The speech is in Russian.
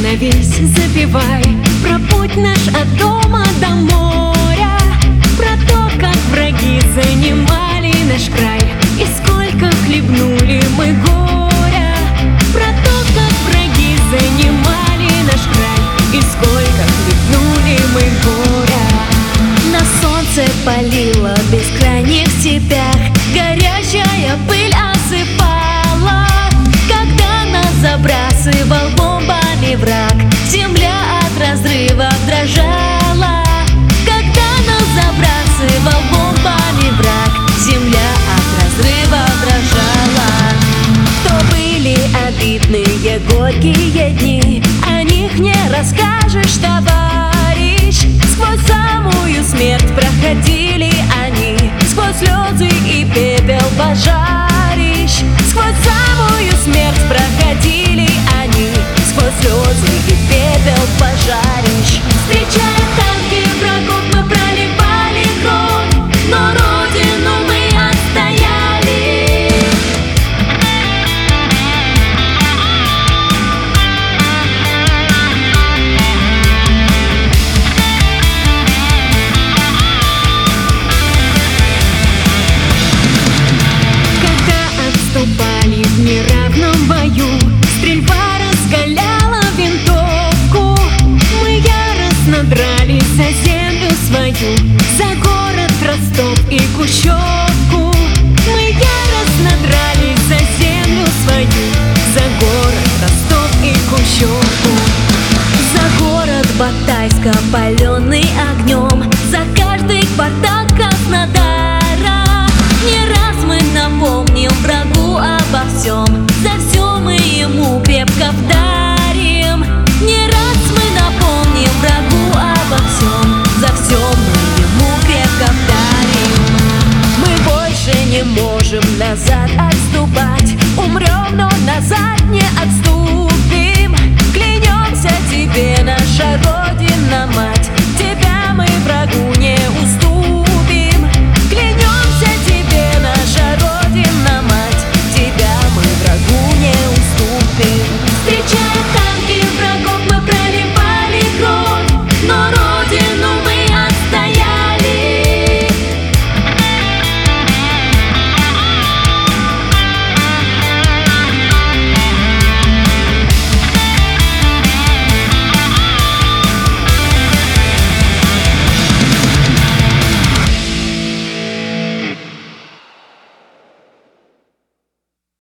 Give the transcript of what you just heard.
весь запевай про путь наш от дома до моря, про то, как враги занимали наш край и сколько хлебнули мы горя, про то, как враги занимали наш край и сколько хлебнули мы горя. На солнце палило в бескрайних степях, горячая пыль осыпала, когда нас забрасывал бомбами враг. Земля от разрывов дрожала, когда нас забрасывал бомбами враг. Земля от разрывов дрожала. То были обидные горькие дни, о них не расскажешь, товарищ. Сквозь самую смерть проходили они, сквозь слезы и пепел пожарищ. Сквозь самую смерть проходили они, сквозь слезы и пепел пожарищ. Встречая танки врагов, мы проливали кровь, но родину мы отстояли. Когда отступали в неравном бою, стрельба раскаляла винтовку. Мы яростно дрались за землю свою, за город Ростов и Кущевку. Мы яростно дрались за землю свою, за город Ростов и Кущевку. За город Батайско, паленый